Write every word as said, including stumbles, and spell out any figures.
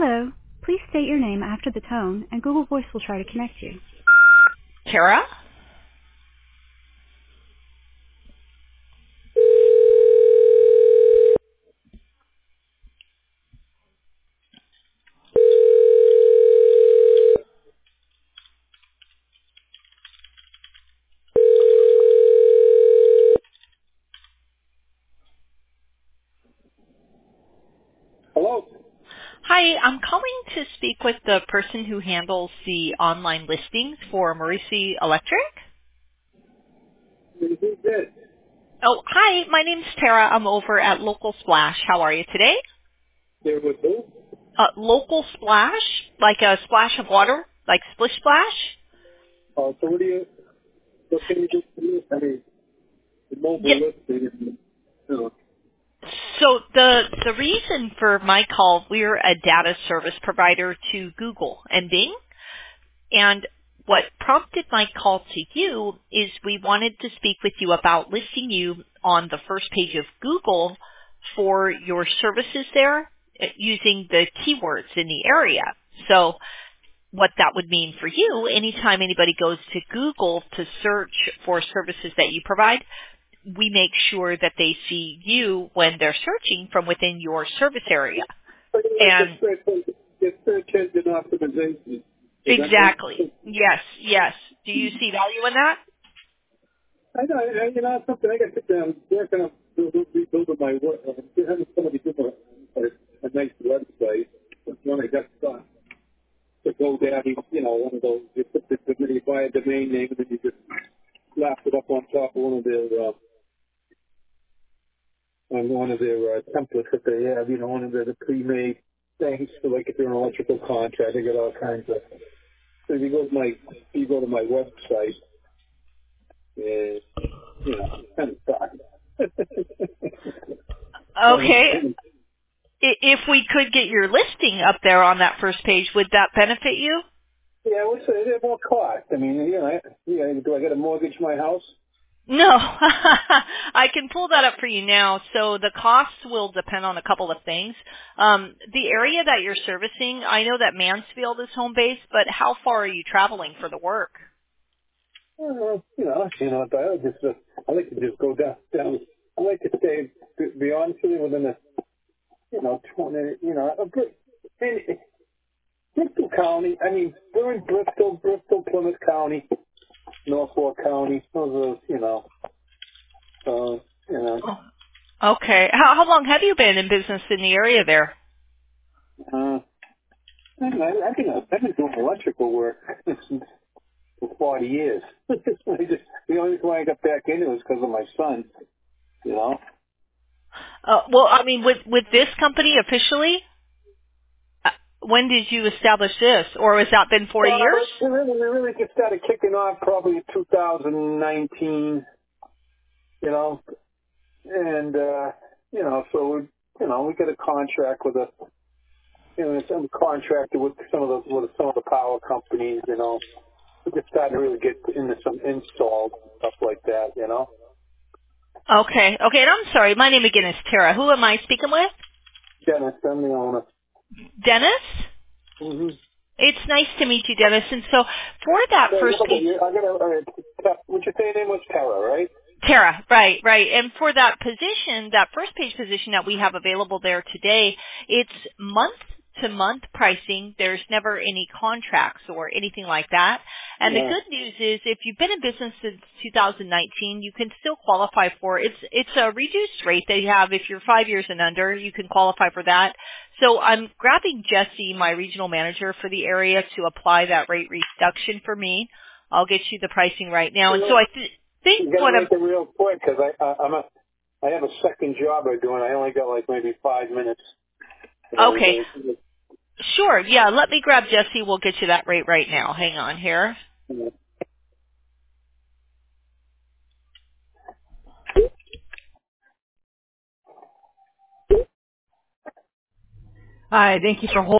Hello. Please state your name after the tone, and Google Voice will try to connect you. Tara? Hello? Hi, I'm calling to speak with the person who handles the online listings for Maurici Electric. Who's this? Oh, hi, my name's Tara. I'm over at Local Splash. How are you today? There with who? Uh, Local Splash? Like a splash of water? Like Splish Splash? Uh, so what do you, what can you do for me? I mean, the Yeah. mobile listing is, you know, So the the reason for my call, we're a data service provider to Google and Bing. And what prompted my call to you is we wanted to speak with you about listing you on the first page of Google for your services there uh, using the keywords in the area. So what that would mean for you, anytime anybody goes to Google to search for services that you provide, we make sure that they see you when they're searching from within your service area. pretty much And it's search, it's search engine optimization. Is that exactly. right? Yes, yes. Do you see value in that? I know, I, you know, something I got to sit down, working on building, rebuilding my work, uh, having somebody do a, a, a nice website, that's when I got stuck. To go down, you you know, one of those, you put the, you buy a domain name and then you just slap it up on top of one of their, uh, on one of their uh, templates that they have, you know, one of the, the pre-made things for like if you're an electrical contractor, they got all kinds of. So if you go to my, you go to my website, and you know, kind of sucks. and, Okay. and, I- If we could get your listing up there on that first page, would that benefit you? yeah, what's it? It won't cost. I mean, you know, I, yeah, do I got to mortgage my house? No. I can pull that up for you now. So the cost will depend on a couple of things. Um, the area that you're servicing, I know that Mansfield is home base, but how far are you traveling for the work? Uh, you know, you know, I just, uh, I like to just go down, down. I like to stay, to be honest with you, within a, you know, twenty, you know, a good. And Bristol County, I mean, we're in Bristol, Bristol, Plymouth County, Norfolk County. Those are, you know, uh, you know, Oh, okay. How, how long have you been in business in the area there? uh, I, I've been, I've been doing electrical work since for forty years. I just, the only reason why I got back into it was because of my son, you know. Uh, well, I mean, with with this company officially, uh, when did you establish this, or has that been four Well, years? we really, we really just started kicking off probably in two thousand nineteen, you know, and, uh, you know, so we, you know, we got a contract with a, you know, some contractor with some of the with some of the power companies, you know. We just started to really get into some installs and stuff like that, you know. Okay, okay. And I'm sorry, my name again is Tara. Who am I speaking with? Dennis, I'm the owner. Dennis? Mm-hmm. It's nice to meet you, Dennis. And so for that So, first hold on, page, you- I got to. What you say your name was Tara, right? Tara, right, right. And for that position, that first page position that we have available there today, it's month to month pricing. There's never any contracts or anything like that. And the Yeah. good news is if you've been in business since two thousand nineteen, you can still qualify for it. It's it's a reduced rate that you have. If you're five years and under, you can qualify for that. So I'm grabbing Jesse, my regional manager for the area, to apply that rate reduction for me. I'll get you the pricing right now. And so I th- think You got to what I'm make it real quick because I, I I'm a I have a second job I do and I only got like maybe five minutes. okay. And, Sure. Yeah. Let me grab Jesse. We'll get you that rate right now. Hang on here. uh, Hi. Thank you for holding.